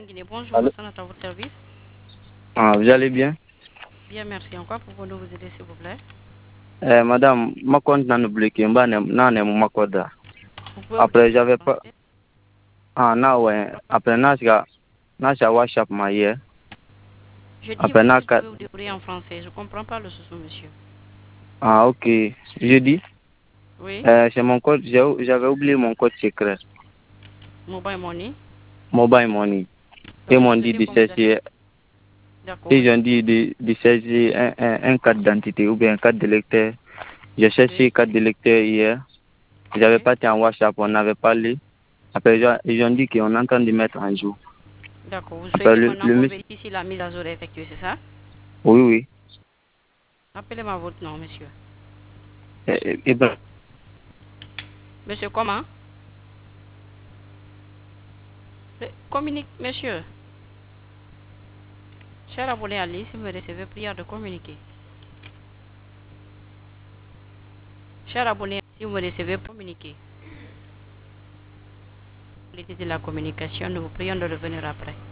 Guinée, bonjour, Allô? Hassan, à votre service. Ah, vous allez bien? Bien, merci. En quoi pouvons-nous vous aider, s'il vous plaît? Madame, ma compte n'a bloqué, ma code. Vous pouvez vous Après, déplacer j'avais en pas. français? Ah, ouais. Après, n'a WhatsApp, ma hier. Je dis, Après, oui, n'a vous qu'à. pouvez vous débrouiller en français. Je ne comprends pas le souci, monsieur. Ah, ok. Jeudi, Oui, c'est mon code. J'avais oublié mon code secret. mobile money. Mobile money. Ils Donc, m'ont vous dit aidez de comme vous avez... chercher. D'accord, Ils ont monsieur. dit de chercher un carte d'identité ou bien un carte d'électeur. J'ai cherché Oui, une carte d'électeur hier. J'avais oui. pas été en WhatsApp, on avait parlé. Après, ils ont dit qu'on est en train de mettre en jour. D'accord. Vous Après, souhaitez maintenant le qu'on monsieur. vérifie si la mise à jour est effectuée, c'est ça? Oui, oui. Appelez-moi votre nom, monsieur. Ben, Monsieur, comment? Communique, monsieur. Cher abonné à l'île, si vous me recevez, prière de communiquer. Cher abonné, si vous me recevez, communiquer. Qualité de la communication, nous vous prions de revenir après.